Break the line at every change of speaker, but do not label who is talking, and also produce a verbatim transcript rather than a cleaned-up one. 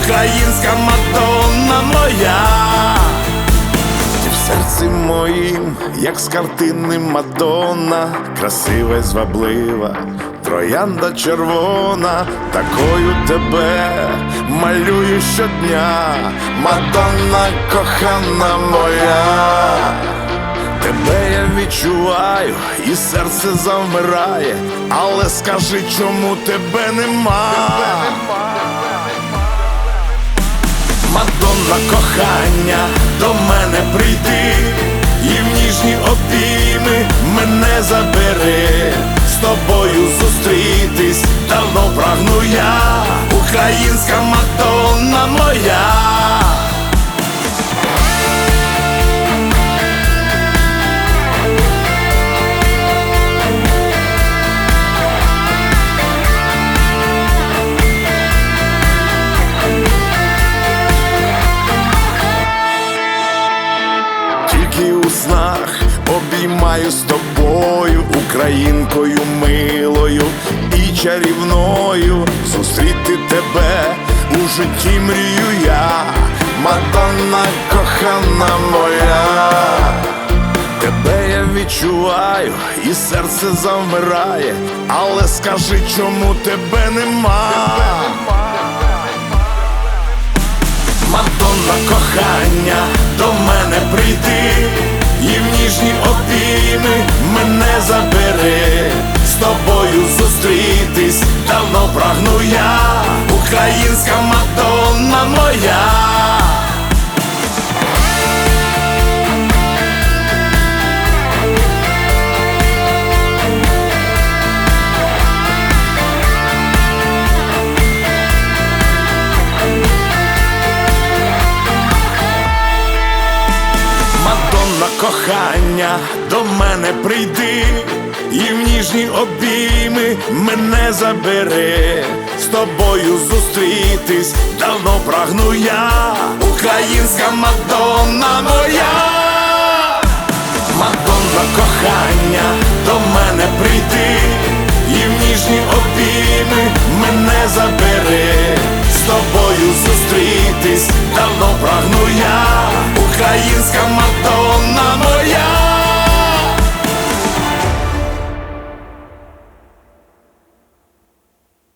українська Мадонна моя. Ти в серці моїм, як з картини Мадонна, красива й зваблива, троянда червона, такою тебе малюю щодня, Мадонна кохана моя. Тебе я відчуваю, і серце завмирає, але скажи, чому тебе нема? Мадонна кохання, до мене прийди, і в ніжні обійми мене забери. З тобою зустрітись давно прагну я, українська Мадонна моя. Тільки у снах обіймаю з тобою, українкою милою і чарівною. Зустріти тебе у житті мрію я, Мадонна кохана моя. Тебе я відчуваю, і серце завмирає, але скажи, чому тебе нема? Мадонна кохання, до мене прийди, і в ніжні обійми мене забери. З тобою зустрітись давно прагну я, українська Мадонна моя. Кохання, до мене прийди, і в ніжні обійми мене забери. З тобою зустрітись давно прагну я, українська Мадонна моя. Мадонна кохання, до мене прийди, і в ніжні обійми мене забери. З тобою зустрітись давно прагну я, українська Мадонна моя.